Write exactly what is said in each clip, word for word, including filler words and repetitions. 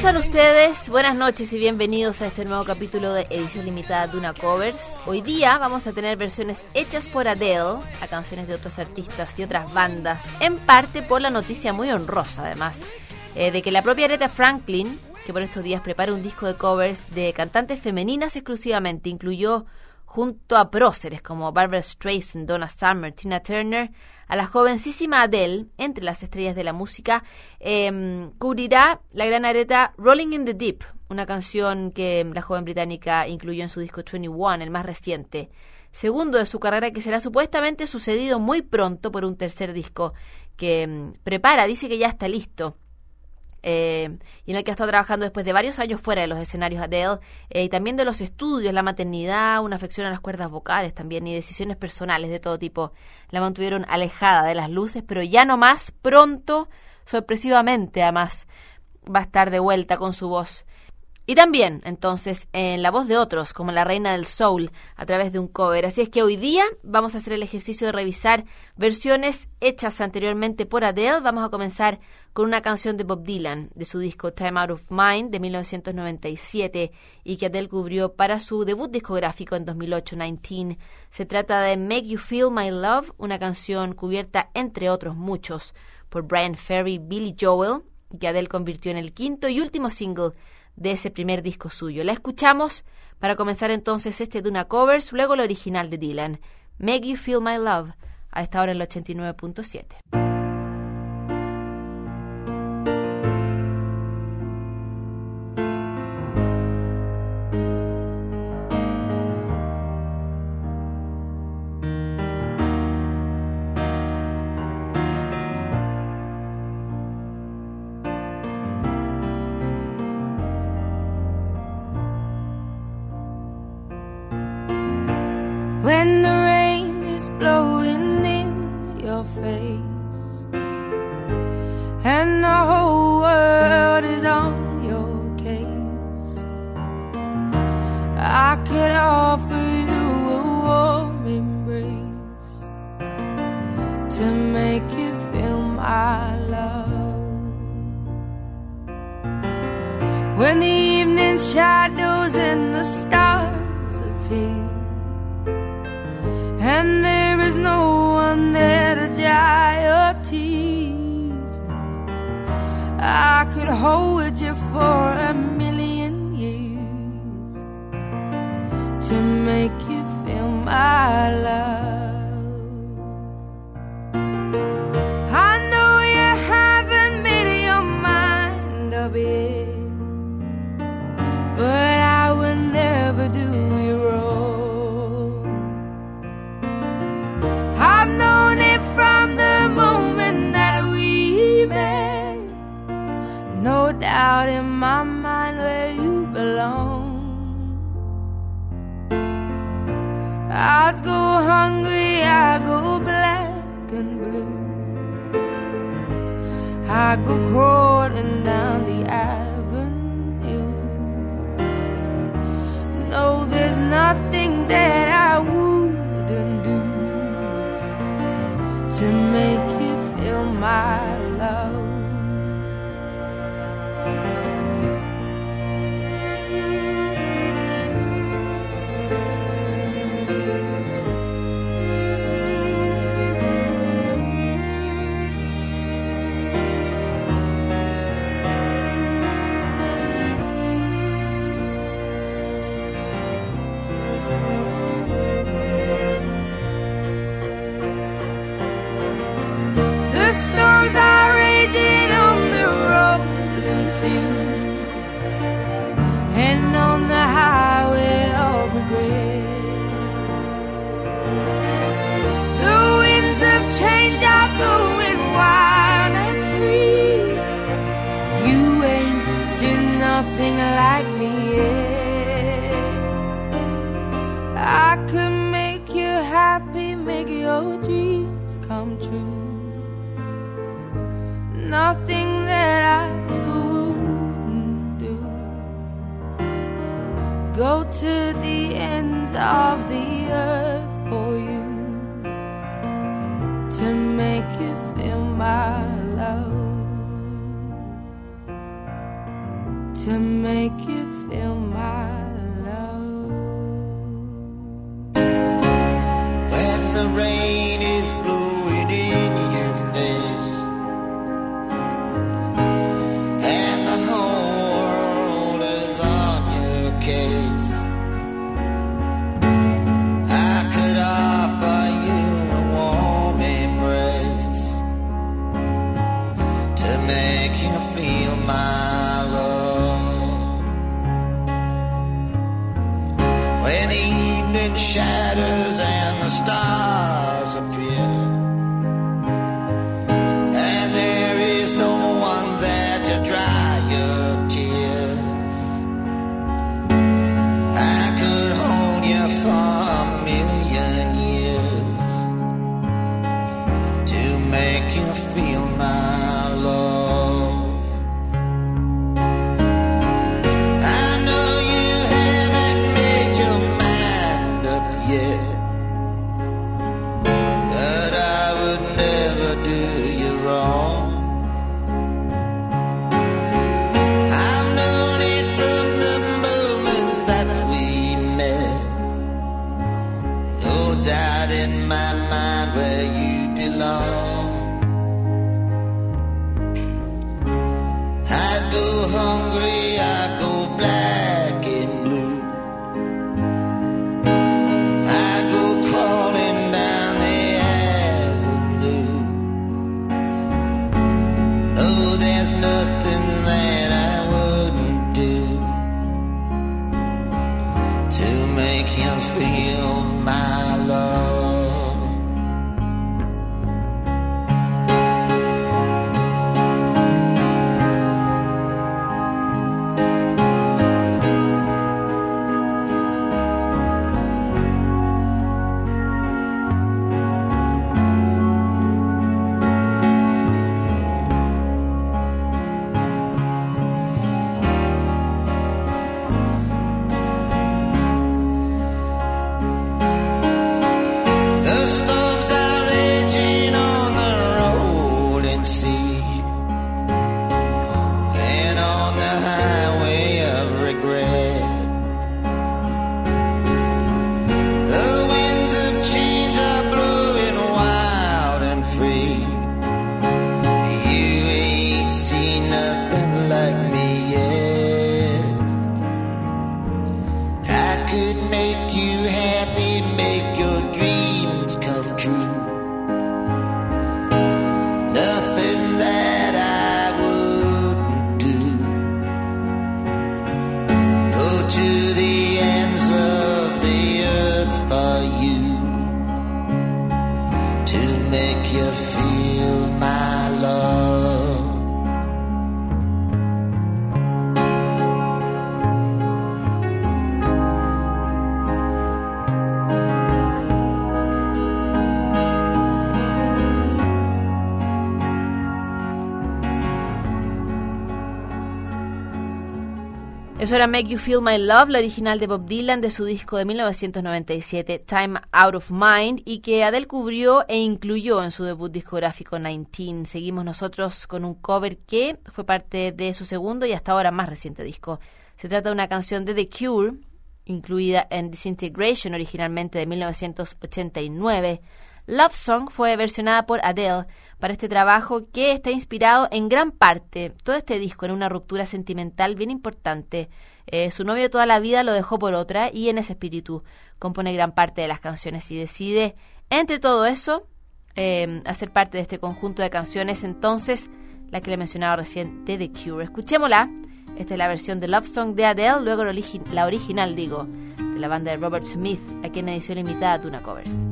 están ustedes? Buenas noches y bienvenidos a este nuevo capítulo de edición limitada de Duna Covers. Hoy día vamos a tener versiones hechas por Adele a canciones de otros artistas y otras bandas, en parte por la noticia muy honrosa además, eh, de que la propia Aretha Franklin, que por estos días prepara un disco de covers de cantantes femeninas exclusivamente, incluyó junto a próceres como Barbra Streisand, Donna Summer, Tina Turner, a la jovencísima Adele, entre las estrellas de la música, eh, cubrirá la gran Aretha Rolling in the Deep, una canción que la joven británica incluyó en su disco veintiuno, el más reciente, segundo de su carrera, que será supuestamente sucedido muy pronto por un tercer disco que eh, prepara, dice que ya está listo. Eh, y en el que ha estado trabajando después de varios años fuera de los escenarios Adele, eh, y también de los estudios, la maternidad, una afección a las cuerdas vocales también, y decisiones personales de todo tipo la mantuvieron alejada de las luces, pero ya no más, pronto, sorpresivamente además, va a estar de vuelta con su voz. Y también, entonces, en la voz de otros, como la reina del soul, a través de un cover. Así es que hoy día vamos a hacer el ejercicio de revisar versiones hechas anteriormente por Adele. Vamos a comenzar con una canción de Bob Dylan, de su disco Time Out of Mind, de mil novecientos noventa y siete, y que Adele cubrió para su debut discográfico en dos mil ocho, diecinueve. Se trata de Make You Feel My Love, una canción cubierta, entre otros muchos, por Bryan Ferry y Billy Joel, que Adele convirtió en el quinto y último single de ese primer disco suyo. La escuchamos para comenzar entonces este Duna Covers, luego el original de Dylan, Make You Feel My Love, a esta hora en el ochenta y nueve punto siete. When the rain is blowing in your face and the whole world is on your case, I could offer you a warm embrace to make you feel my love. When the evening shadows and the stars appear and there is no one there to dry your tears, I could hold you for a million years to make you feel my love. I know you haven't made your mind up yet, but I will never do you wrong. I've known it from the moment that we met, no doubt in my mind where you belong. I'd go hungry, I go black and blue, I go crawling down the avenue. No, there's nothing that I wouldn't do to make you feel my love. And on the highway of regret, the winds of change are blowing wild and free. You ain't seen nothing like me yet. I could make you happy, make your dreams come true. Nothing that I go to the ends of the earth for you to make you feel my love, to make you feel my love. When the rain is blowing in your face and the whole world is on your case, I could offer you a warm embrace to make you feel my love. When the evening shadows and the stars appear and there is no one there to dry your tears, I could hold you for a million years to make you feel my love. I know you haven't made your mind up yet, but I would never do you wrong. I've known it from the moment that we met. No doubt in my mind where you belong. I go hungry, I go black and blue. I go crawling down the avenue. No, there's nothing that I wouldn't do to make you feel my love. The storms are raging on the rolling sea and on the highway of regret. The winds of change are blowing wild and free. You ain't seen nothing like me yet. I could make you happy, make your dreams come true. Nothing that I wouldn't do. Go to the ends of the earth for you to make you feel my love. Eso era Make You Feel My Love, la original de Bob Dylan de su disco de mil novecientos noventa y siete, Time Out of Mind, y que Adele cubrió e incluyó en su debut discográfico diecinueve. Seguimos nosotros con un cover que fue parte de su segundo y hasta ahora más reciente disco. Se trata de una canción de The Cure, incluida en Disintegration, originalmente de mil novecientos ochenta y nueve. Love Song fue versionada por Adele para este trabajo que está inspirado en gran parte, todo este disco, en una ruptura sentimental bien importante. Eh, su novio toda la vida lo dejó por otra y en ese espíritu compone gran parte de las canciones y decide, entre todo eso, eh, hacer parte de este conjunto de canciones, entonces, la que le mencionaba recién, de The Cure. Escuchémosla. Esta es la versión de Love Song de Adele, luego la, origi- la original, digo, de la banda de Robert Smith, aquí en edición limitada Tuna Covers.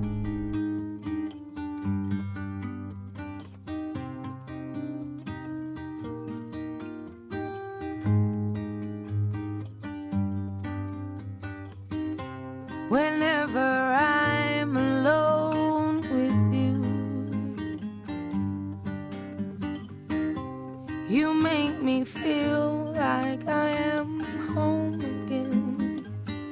Whenever I'm alone with you, you make me feel like I am home again.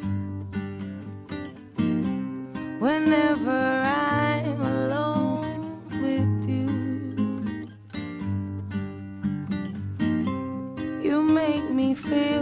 Whenever I'm alone with you, you make me feel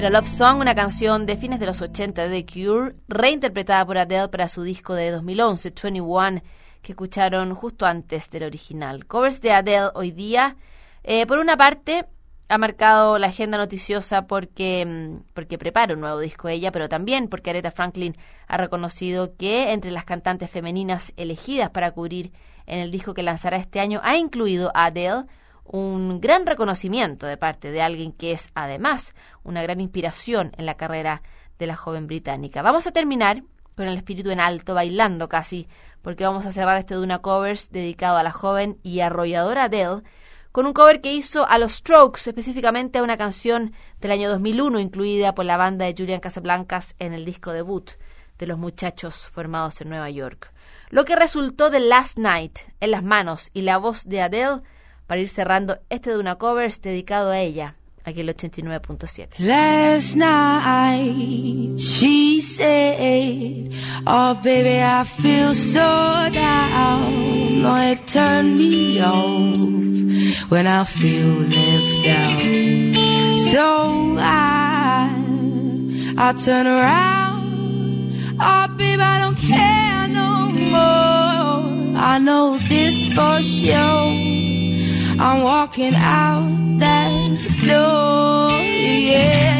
Era Love Song, una canción de fines de los ochenta de The Cure, reinterpretada por Adele para su disco de dos mil once, veintiuno, que escucharon justo antes del original. Covers de Adele hoy día, eh, por una parte, ha marcado la agenda noticiosa porque, porque prepara un nuevo disco ella, pero también porque Aretha Franklin ha reconocido que entre las cantantes femeninas elegidas para cubrir en el disco que lanzará este año ha incluido a Adele, un gran reconocimiento de parte de alguien que es además una gran inspiración en la carrera de la joven británica. Vamos a terminar con el espíritu en alto, bailando casi, porque vamos a cerrar este Duna Covers dedicado a la joven y arrolladora Adele, con un cover que hizo a los Strokes, específicamente a una canción del año dos mil uno, incluida por la banda de Julian Casablancas en el disco debut de los muchachos formados en Nueva York. Lo que resultó de Last Night en las manos y la voz de Adele para ir cerrando este Duna Covers dedicado a ella, aquí el ochenta y nueve punto siete. Last night she said, oh baby I feel so down, oh it turned me off when I feel left out. So I, I turn around, oh baby I don't care no more, I know this for sure. I'm walking out that door, yeah.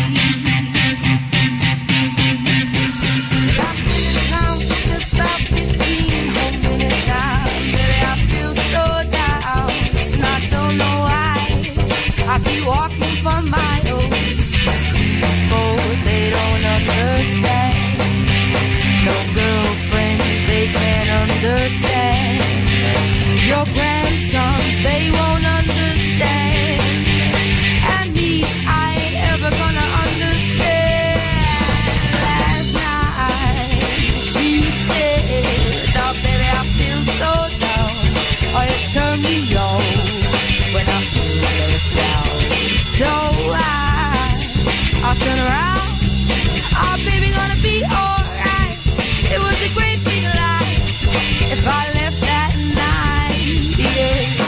I've been around just about fifteen whole minutes now. Baby, I feel so down, and I don't know why. I keep walking for miles. Oh, they don't understand. No girlfriends, they can't understand. Your grandsons, they won't understand. And me, I ain't ever gonna understand. Last night, she said, oh baby, I feel so down. Oh, it turned me on when I feel left out. So I, I turn around. Oh baby, gonna be alright. It was a great big lie if I left that night, yeah.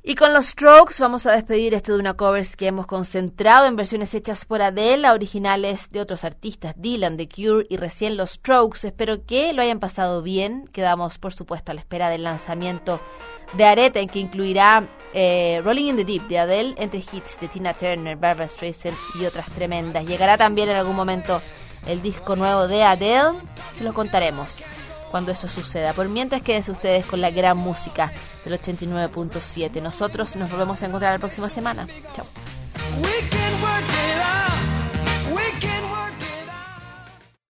Y con los Strokes vamos a despedir este Duna Covers que hemos concentrado en versiones hechas por Adele, a originales de otros artistas, Dylan, The Cure y recién los Strokes. Espero que lo hayan pasado bien. Quedamos, por supuesto, a la espera del lanzamiento de Areta, en que incluirá eh, Rolling in the Deep de Adele, entre hits de Tina Turner, Barbra Streisand y otras tremendas. Llegará también en algún momento el disco nuevo de Adele, se lo contaremos cuando eso suceda. Por mientras, quédense ustedes con la gran música del ochenta y nueve punto siete. Nosotros nos volvemos a encontrar la próxima semana. Chao.